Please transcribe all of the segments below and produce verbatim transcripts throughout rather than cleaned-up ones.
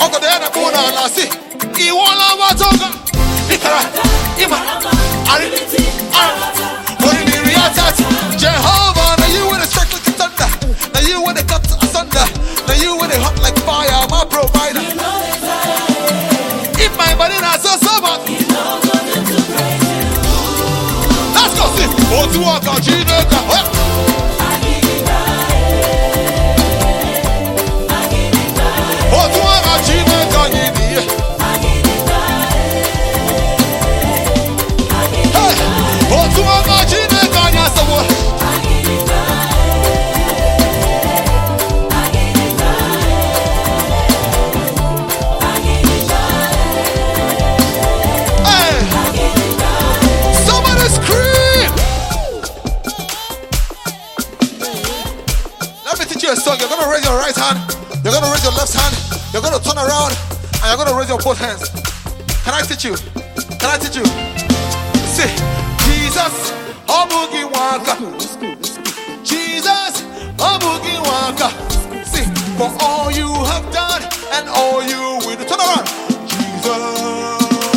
Oko de na kuna na si. Iwala watoga. Ikara. Ima. Ari. Ari. Holy Miriatat. Jehovah, now you when it strike like a thunder. Now you when it cuts asunder. Now you when it hot like fire, my provider. If my body not so sober. Let's go see. Oh, to walk out, Gina. Oh, to walk out, Gina. Oh, to walk out, Gina. Song. You're gonna raise your right hand, you're gonna raise your left hand, you're gonna turn around, and you're gonna raise your both hands. Can I teach you? Can I teach you? See, Jesus, a boogie waka. Jesus, a boogie waka. See, for all you have done and all you will do. Turn around. Jesus.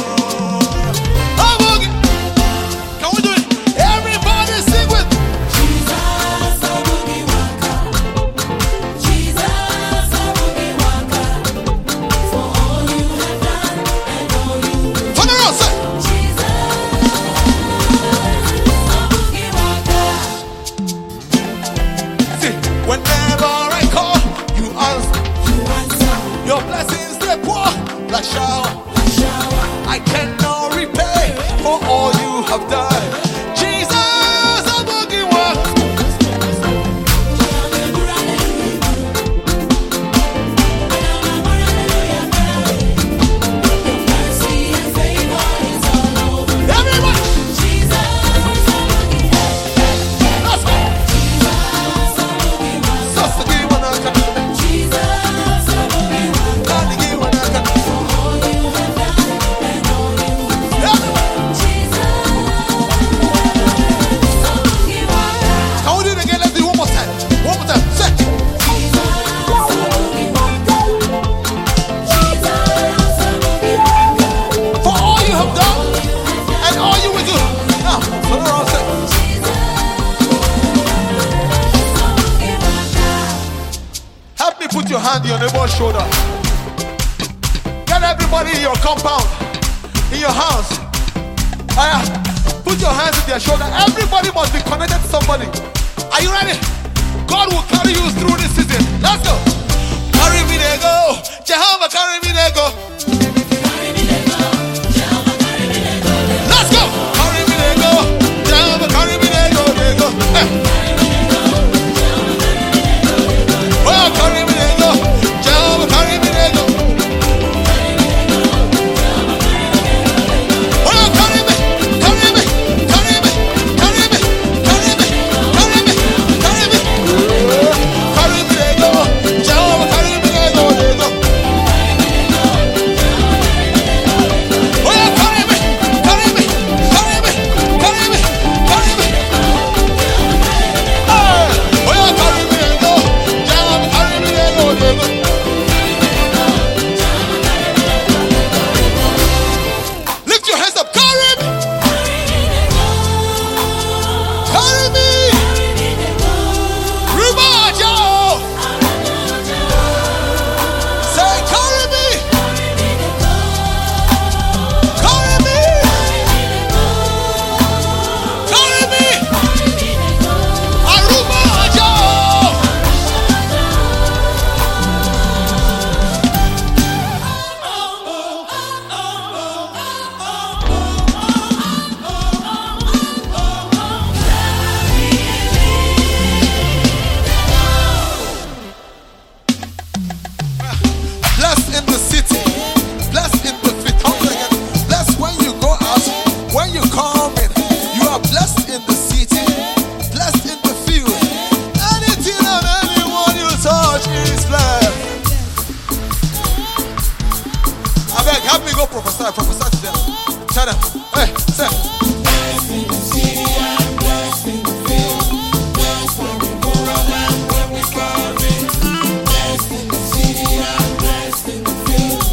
Like shower, like shower. I cannot repay for all you have done. Jesus, a boogie walk. Everyone, Jesus, let's go. Jesus, a boogie walk. Jesus, a boogie walk. Put your hand on your neighbor's shoulder. Get everybody in your compound, in your house. Uh, put your hands on their shoulder. Everybody must be connected to somebody. Are you ready? God will carry you through this season. Let's go. Carry me there, go. Jehovah, carry me there, go. Carry me there, go. Jehovah, carry me there, go. Let's go. Carry me there, go. Jehovah, carry me there, go. There go. Hey. Oh, carry me. Blessed in the field,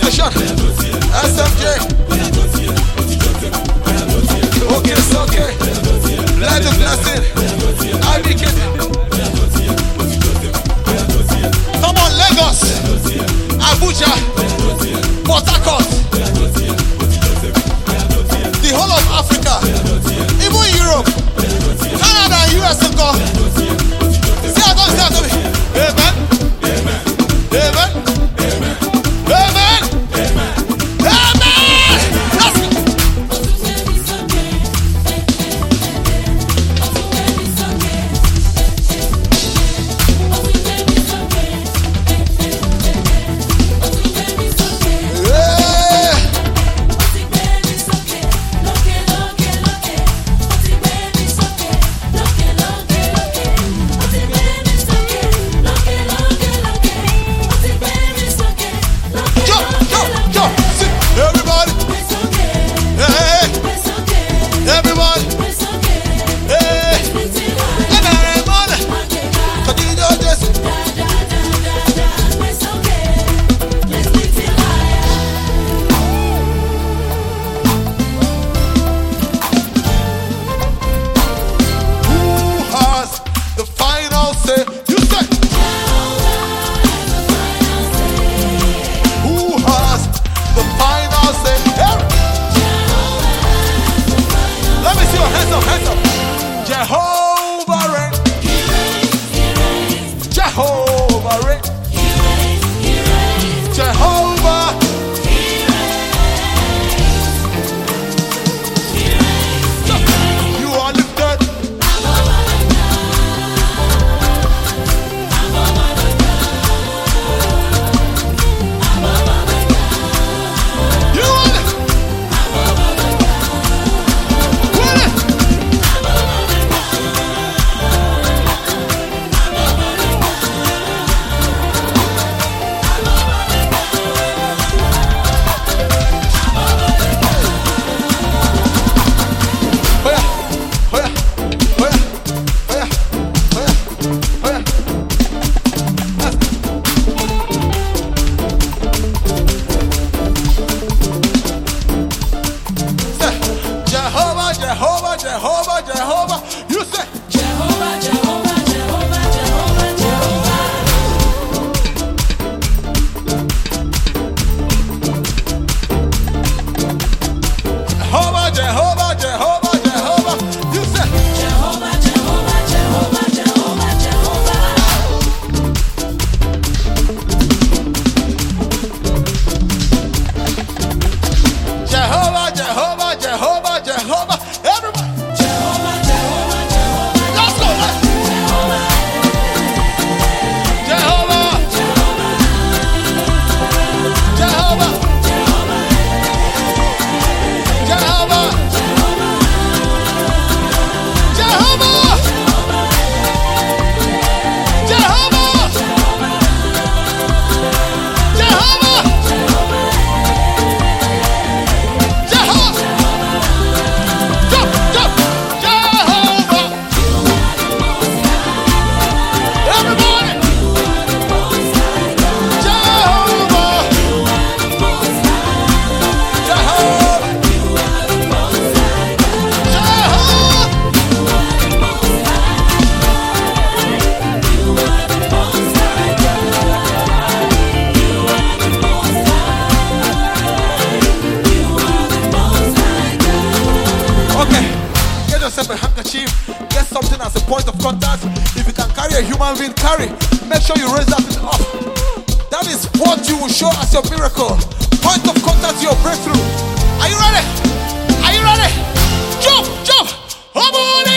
station. S M J. Okay, it's okay. Let the blessing. I be kidding. Come on, Lagos, Abuja, Port Harcourt, the whole of Africa, even Europe, Canada, and U S and go. See how God is going to be. Amen. Amen. Amen. Amen. Amen. That's it. point of contact. If you can carry a human being, carry. Make sure you raise that thing up. That is what you will show as your miracle. Point of contact to your breakthrough. Are you ready? Are you ready? Jump, jump. Come on.